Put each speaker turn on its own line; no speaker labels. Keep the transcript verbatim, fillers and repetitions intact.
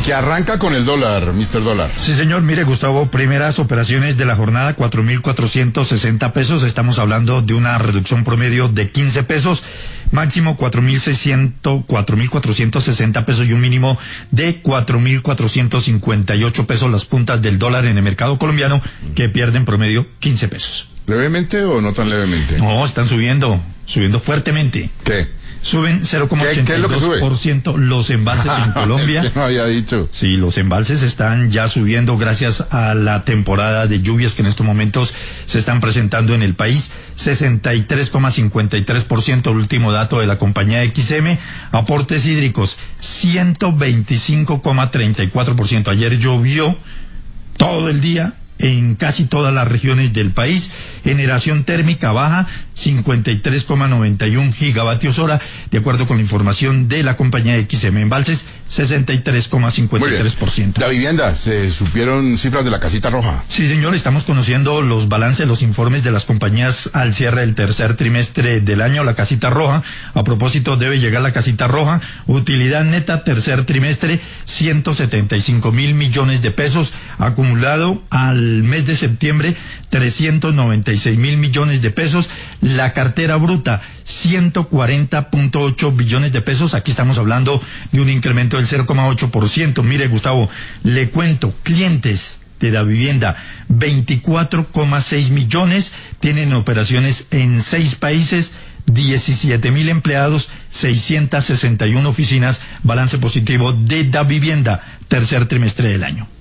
que arranca con el dólar, mister Dólar.
Sí, señor. Mire, Gustavo, primeras operaciones de la jornada, cuatro mil cuatrocientos sesenta pesos. Estamos hablando de una reducción promedio de quince pesos. Máximo cuatro mil seiscientos, cuatro mil cuatrocientos sesenta pesos y un mínimo de cuatro mil cuatrocientos cincuenta y ocho pesos las puntas del dólar en el mercado colombiano, que pierden promedio quince pesos.
¿Levemente o no tan levemente?
No, están subiendo, subiendo fuertemente.
¿Qué?
Suben cero coma ochenta y dos por ciento los embalses en Colombia.
¿Qué no había dicho?
Sí, los embalses están ya subiendo gracias a la temporada de lluvias que en estos momentos se están presentando en el país. sesenta y tres coma cincuenta y tres por ciento, el último dato de la compañía X M. Aportes hídricos, ciento veinticinco coma treinta y cuatro por ciento. Ayer llovió todo el día en casi todas las regiones del país. Generación térmica baja, cincuenta y tres coma noventa y uno gigavatios hora, de acuerdo con la información de la compañía X M. Embalses, sesenta y tres coma cincuenta y tres por ciento.
La vivienda, ¿se supieron cifras de la casita roja?
Sí, señor, estamos conociendo los balances, los informes de las compañías al cierre del tercer trimestre del año. La casita roja, a propósito, debe llegar la casita roja. Utilidad neta tercer trimestre, ciento setenta y cinco mil millones de pesos. Acumulado al mes de septiembre, trescientos noventa y seis mil millones de pesos. La cartera bruta, ciento cuarenta punto ocho billones de pesos. Aquí estamos hablando de un incremento del cero coma ocho por ciento. Mire, Gustavo, le cuento, clientes de la vivienda, veinticuatro coma seis millones, tienen operaciones en seis países, diecisiete mil empleados, seiscientas sesenta y una oficinas, balance positivo de la vivienda, tercer trimestre del año.